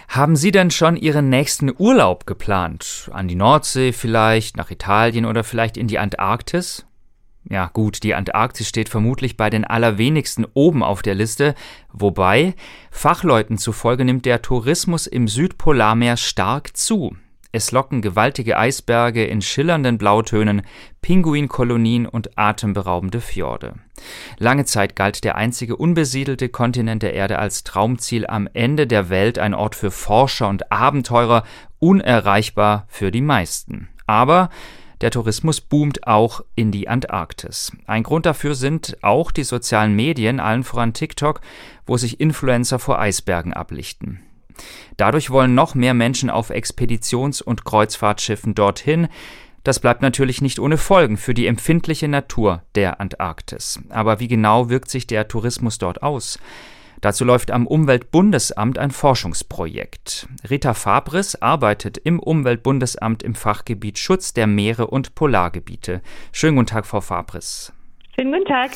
Haben Sie denn schon Ihren nächsten Urlaub geplant? An die Nordsee vielleicht, nach Italien oder vielleicht in die Antarktis? Ja gut, die Antarktis steht vermutlich bei den allerwenigsten oben auf der Liste, wobei Fachleuten zufolge nimmt der Tourismus im Südpolarmeer stark zu. Es locken gewaltige Eisberge in schillernden Blautönen, Pinguinkolonien und atemberaubende Fjorde. Lange Zeit galt der einzige unbesiedelte Kontinent der Erde als Traumziel am Ende der Welt, ein Ort für Forscher und Abenteurer, unerreichbar für die meisten. Aber der Tourismus boomt auch in die Antarktis. Ein Grund dafür sind auch die sozialen Medien, allen voran TikTok, wo sich Influencer vor Eisbergen ablichten. Dadurch wollen noch mehr Menschen auf Expeditions- und Kreuzfahrtschiffen dorthin. Das bleibt natürlich nicht ohne Folgen für die empfindliche Natur der Antarktis. Aber wie genau wirkt sich der Tourismus dort aus? Dazu läuft am Umweltbundesamt ein Forschungsprojekt. Rita Fabris arbeitet im Umweltbundesamt im Fachgebiet Schutz der Meere und Polargebiete. Schönen guten Tag, Frau Fabris. Schönen guten Tag.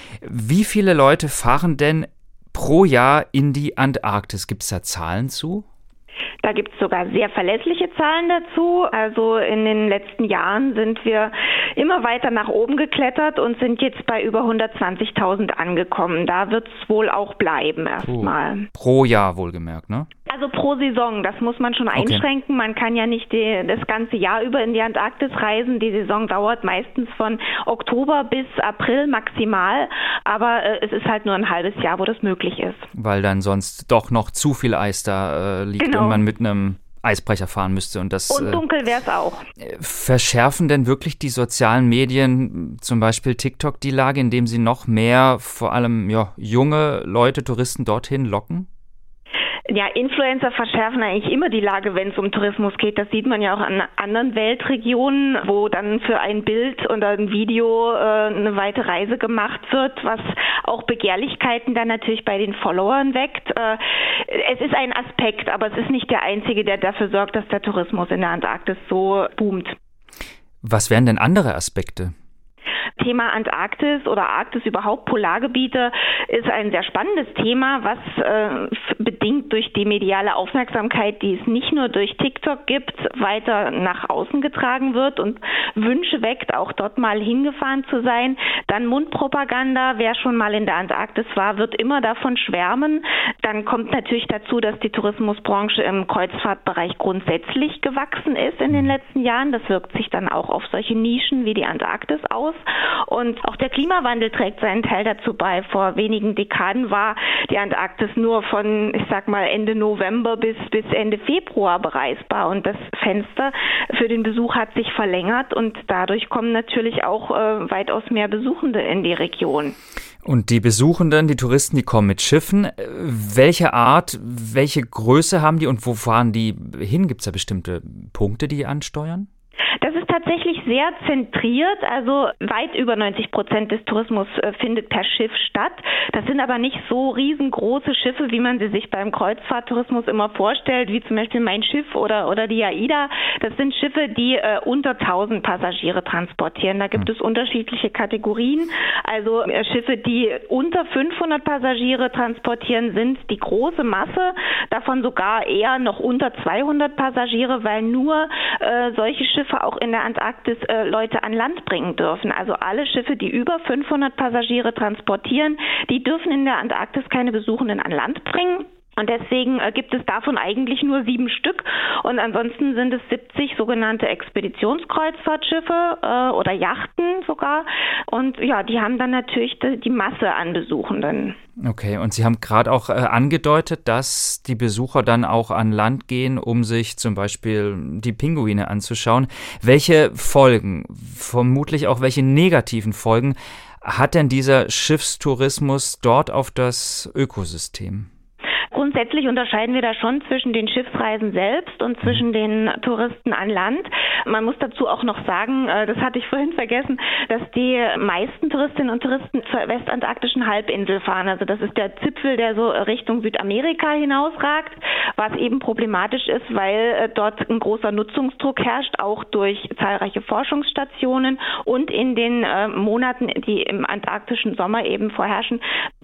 Wie viele Leute fahren denn pro Jahr in die Antarktis? Gibt es da Zahlen zu? Da gibt es sogar sehr verlässliche Zahlen dazu. Also in den letzten Jahren sind wir immer weiter nach oben geklettert und sind jetzt bei über 120.000 angekommen. Da wird es wohl auch bleiben erstmal. Pro Jahr wohlgemerkt, ne? Also pro Saison, das muss man schon einschränken. Man kann ja nicht das ganze Jahr über in die Antarktis reisen. Die Saison dauert meistens von Oktober bis April maximal. Aber es ist halt nur ein halbes Jahr, wo das möglich ist. Weil dann sonst doch noch zu viel Eis da liegt, genau, und man mit einem Eisbrecher fahren müsste. Und dunkel wäre es auch. Verschärfen denn wirklich die sozialen Medien, zum Beispiel TikTok, die Lage, indem sie noch mehr, vor allem junge Leute, Touristen dorthin locken? Ja, Influencer verschärfen eigentlich immer die Lage, wenn es um Tourismus geht. Das sieht man ja auch an anderen Weltregionen, wo dann für ein Bild oder ein Video eine weite Reise gemacht wird, was auch Begehrlichkeiten dann natürlich bei den Followern weckt. Es ist ein Aspekt, aber es ist nicht der einzige, der dafür sorgt, dass der Tourismus in der Antarktis so boomt. Was wären denn andere Aspekte? Thema Antarktis oder Arktis, überhaupt Polargebiete, ist ein sehr spannendes Thema, was bedingt durch die mediale Aufmerksamkeit, die es nicht nur durch TikTok gibt, weiter nach außen getragen wird und Wünsche weckt, auch dort mal hingefahren zu sein. Dann Mundpropaganda, wer schon mal in der Antarktis war, wird immer davon schwärmen. Dann kommt natürlich dazu, dass die Tourismusbranche im Kreuzfahrtbereich grundsätzlich gewachsen ist in den letzten Jahren. Das wirkt sich dann auch auf solche Nischen wie die Antarktis aus. Und auch der Klimawandel trägt seinen Teil dazu bei. Vor wenigen Dekaden war die Antarktis nur von, Ende November bis Ende Februar bereisbar. Und das Fenster für den Besuch hat sich verlängert und dadurch kommen natürlich auch weitaus mehr Besuchende in die Region. Und die Besuchenden, die Touristen, die kommen mit Schiffen. Welche Art, welche Größe haben die und wo fahren die hin? Gibt es da bestimmte Punkte, die ansteuern? Das ist tatsächlich sehr zentriert, also weit über 90% des Tourismus findet per Schiff statt. Das sind aber nicht so riesengroße Schiffe, wie man sie sich beim Kreuzfahrttourismus immer vorstellt, wie zum Beispiel Mein Schiff oder die AIDA. Das sind Schiffe, die unter 1000 Passagiere transportieren. Da gibt es unterschiedliche Kategorien. Also Schiffe, die unter 500 Passagiere transportieren, sind die große Masse, davon sogar eher noch unter 200 Passagiere, weil nur solche Schiffe auch in der Antarktis Leute an Land bringen dürfen. Also alle Schiffe, die über 500 Passagiere transportieren, die dürfen in der Antarktis keine Besuchenden an Land bringen. Und deswegen gibt es davon eigentlich nur 7 Stück und ansonsten sind es 70 sogenannte Expeditionskreuzfahrtschiffe oder Yachten sogar. Und ja, die haben dann natürlich die Masse an Besuchenden. Okay, und Sie haben gerade auch angedeutet, dass die Besucher dann auch an Land gehen, um sich zum Beispiel die Pinguine anzuschauen. Welche Folgen, vermutlich auch welche negativen Folgen, hat denn dieser Schiffstourismus dort auf das Ökosystem? Grundsätzlich unterscheiden wir da schon zwischen den Schiffsreisen selbst und zwischen den Touristen an Land. Man muss dazu auch noch sagen, das hatte ich vorhin vergessen, dass die meisten Touristinnen und Touristen zur westantarktischen Halbinsel fahren. Also das ist der Zipfel, der so Richtung Südamerika hinausragt, was eben problematisch ist, weil dort ein großer Nutzungsdruck herrscht, auch durch zahlreiche Forschungsstationen und in den Monaten, die im antarktischen Sommer eben vorherrschen,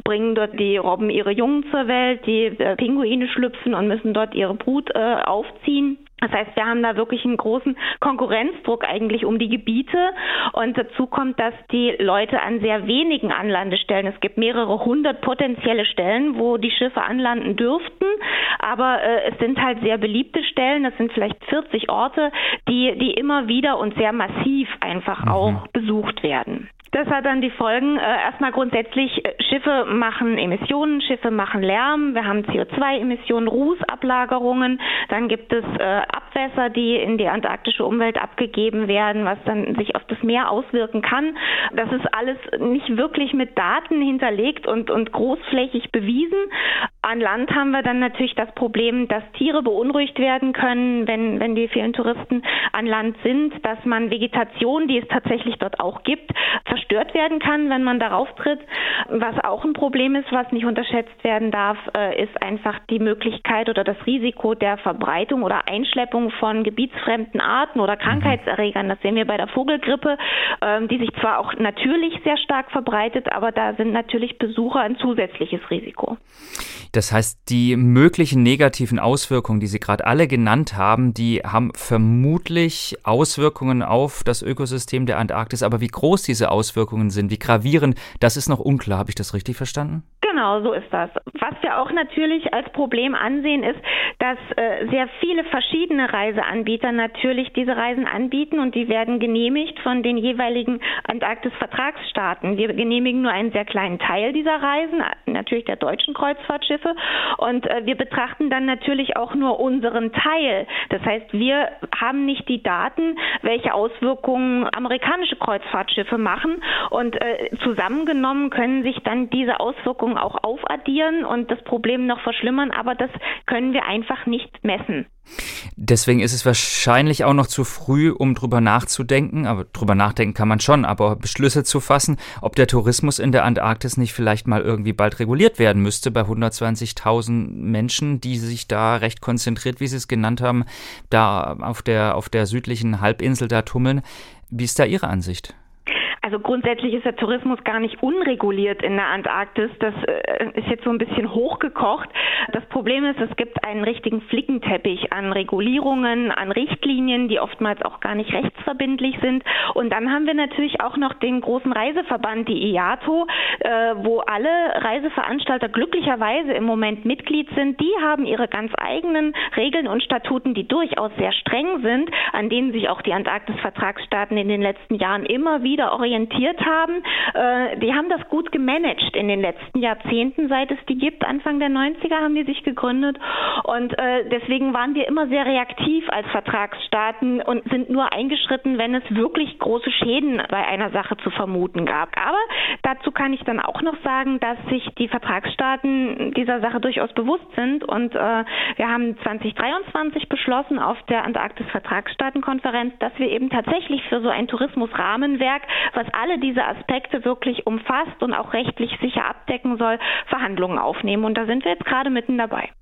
bringen dort die Robben ihre Jungen zur Welt, die Pinguine schlüpfen und müssen dort ihre Brut aufziehen. Das heißt, wir haben da wirklich einen großen Konkurrenzdruck eigentlich um die Gebiete und dazu kommt, dass die Leute an sehr wenigen Anlandestellen, es gibt mehrere hundert potenzielle Stellen, wo die Schiffe anlanden dürften, aber es sind halt sehr beliebte Stellen, das sind vielleicht 40 Orte, die immer wieder und sehr massiv einfach auch besucht werden. Das hat dann die Folgen, erstmal grundsätzlich, Schiffe machen Emissionen, Schiffe machen Lärm, wir haben CO2-Emissionen, Rußablagerungen, dann gibt es Abwässer, die in die antarktische Umwelt abgegeben werden, was dann sich auf das Meer auswirken kann. Das ist alles nicht wirklich mit Daten hinterlegt und großflächig bewiesen. An Land haben wir dann natürlich das Problem, dass Tiere beunruhigt werden können, wenn die vielen Touristen an Land sind, dass man Vegetation, die es tatsächlich dort auch gibt, zerstört werden kann, wenn man darauf tritt. Was auch ein Problem ist, was nicht unterschätzt werden darf, ist einfach die Möglichkeit oder das Risiko der Verbreitung oder Einschleppung von gebietsfremden Arten oder Krankheitserregern. Das sehen wir bei der Vogelgrippe, die sich zwar auch natürlich sehr stark verbreitet, aber da sind natürlich Besucher ein zusätzliches Risiko. Das heißt, die möglichen negativen Auswirkungen, die Sie gerade alle genannt haben, die haben vermutlich Auswirkungen auf das Ökosystem der Antarktis. Aber wie groß diese Auswirkungen sind, wie gravierend, das ist noch unklar. Habe ich das richtig verstanden? Genau, so ist das. Was wir auch natürlich als Problem ansehen, ist, dass sehr viele verschiedene Reiseanbieter natürlich diese Reisen anbieten und die werden genehmigt von den jeweiligen Antarktis-Vertragsstaaten. Wir genehmigen nur einen sehr kleinen Teil dieser Reisen, natürlich der deutschen Kreuzfahrtschiffe, und wir betrachten dann natürlich auch nur unseren Teil. Das heißt, wir haben nicht die Daten, welche Auswirkungen amerikanische Kreuzfahrtschiffe machen und zusammengenommen können sich dann diese Auswirkungen auch aufaddieren und das Problem noch verschlimmern, aber das können wir einfach nicht messen. Deswegen ist es wahrscheinlich auch noch zu früh, um drüber nachzudenken, aber drüber nachdenken kann man schon, aber Beschlüsse zu fassen, ob der Tourismus in der Antarktis nicht vielleicht mal irgendwie bald reguliert werden müsste bei 120.000 Menschen, die sich da recht konzentriert, wie Sie es genannt haben, da auf der südlichen Halbinsel da tummeln. Wie ist da Ihre Ansicht? Also grundsätzlich ist der Tourismus gar nicht unreguliert in der Antarktis. Das ist jetzt so ein bisschen hochgekocht. Das Problem ist, es gibt einen richtigen Flickenteppich an Regulierungen, an Richtlinien, die oftmals auch gar nicht rechtsverbindlich sind. Und dann haben wir natürlich auch noch den großen Reiseverband, die IATO, wo alle Reiseveranstalter glücklicherweise im Moment Mitglied sind. Die haben ihre ganz eigenen Regeln und Statuten, die durchaus sehr streng sind, an denen sich auch die Antarktis-Vertragsstaaten in den letzten Jahren immer wieder orientiert haben. Die haben das gut gemanagt in den letzten Jahrzehnten, seit es die gibt. Anfang der 90er haben die sich gegründet und deswegen waren wir immer sehr reaktiv als Vertragsstaaten und sind nur eingeschritten, wenn es wirklich große Schäden bei einer Sache zu vermuten gab. Aber dazu kann ich dann auch noch sagen, dass sich die Vertragsstaaten dieser Sache durchaus bewusst sind und wir haben 2023 beschlossen auf der Antarktis-Vertragsstaatenkonferenz, dass wir eben tatsächlich für so ein Tourismusrahmenwerk, was alle diese Aspekte wirklich umfasst und auch rechtlich sicher abdecken soll, Verhandlungen aufnehmen. Und da sind wir jetzt gerade mitten dabei.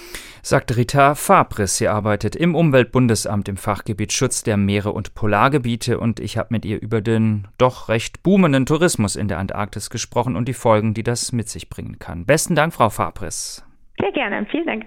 Sagt Rita Fabris. Sie arbeitet im Umweltbundesamt im Fachgebiet Schutz der Meere und Polargebiete und ich habe mit ihr über den doch recht boomenden Tourismus in der Antarktis gesprochen und die Folgen, die das mit sich bringen kann. Besten Dank, Frau Fabris. Sehr gerne. Vielen Dank.